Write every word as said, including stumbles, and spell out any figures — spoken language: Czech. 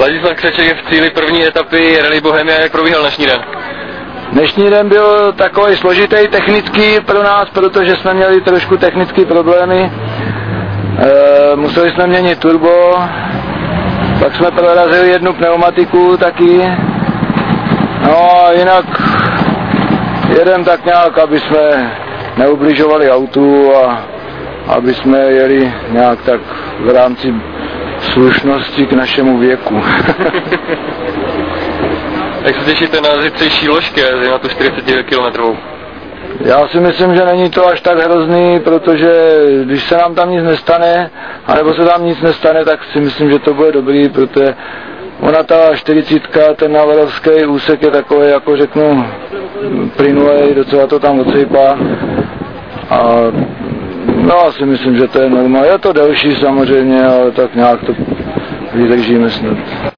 Ladislav Křeček je v cíli první etapy Rally Bohemia. Jak probíhal dnešní den? Dnešní den byl takový složitý technický pro nás, protože jsme měli trošku technické problémy. E, museli jsme měnit turbo, pak jsme prorazili jednu pneumatiku taky. No a jinak jedem tak nějak, aby jsme neubližovali autu a aby jsme jeli nějak tak v rámci slušnosti k našemu věku. Jak se těšíte na zítřejší ložky, na tu čtyřicet kilometrovou? Já si myslím, že není to až tak hrozný, protože když se nám tam nic nestane, anebo se tam nic nestane, tak si myslím, že to bude dobrý, protože ona ta čtyřicítka, ten návarovský úsek je takový, jako řeknu, plynulej, docela to tam odsejpá. A no, já si myslím, že to je normální. Je to delší samozřejmě, ale tak nějak to vydržíme snad.